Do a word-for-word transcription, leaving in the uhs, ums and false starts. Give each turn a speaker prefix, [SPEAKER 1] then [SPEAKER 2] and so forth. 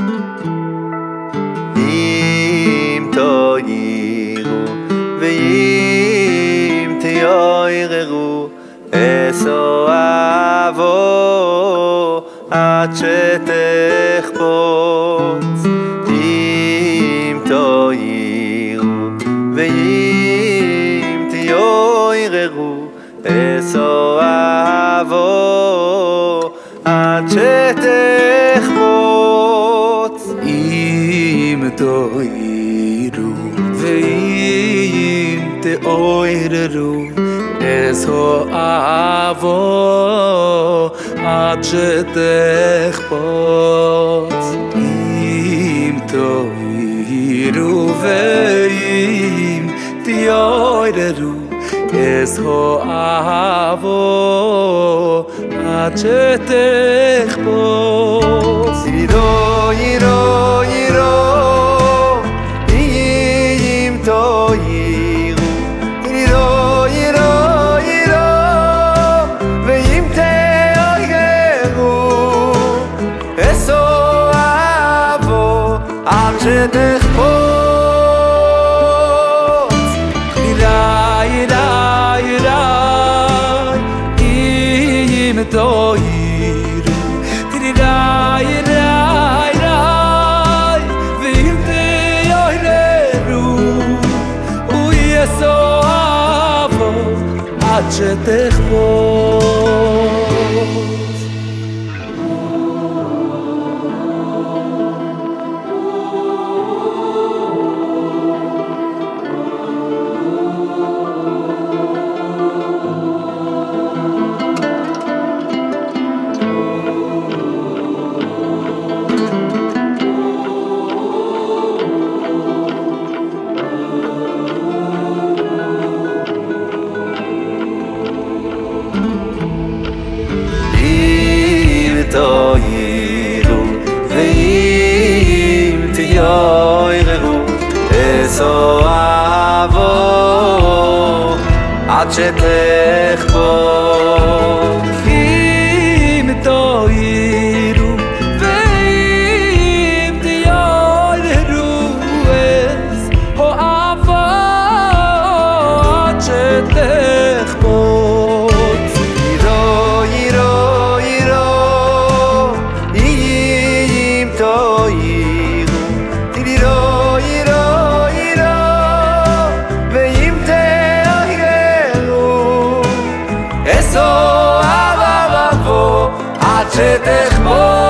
[SPEAKER 1] אם תוירו ואם תיוררו אסואבו עד שתחפוץ. אם תוירו ואם תיוררו אסואבו עד שתחפוץ.
[SPEAKER 2] אם תוירו ואם תיוררו אסואבו עד שתחפוץ. אם תוירו ואם תיוררו אסואבו עד שתחפוץ.
[SPEAKER 1] ירו ירו ירו אם תוירו ירו ירו ירו ואם תיוררו אסואבו עד שתחפוץ.
[SPEAKER 2] אם תוירו תיראי ראי ראי ואם תיוררו הוא יסואבו עד שתחפוץ.
[SPEAKER 1] תוירו ואם תיוררו אסואבו עד שתחפוץ.
[SPEAKER 2] אם תוירו ואם תיוררו אסואבו עד שתחפוץ.
[SPEAKER 1] ירו ירו ירו אם תוירו תירו ירו ירו ואם תיוררו אסואבו עד שתחפוץ.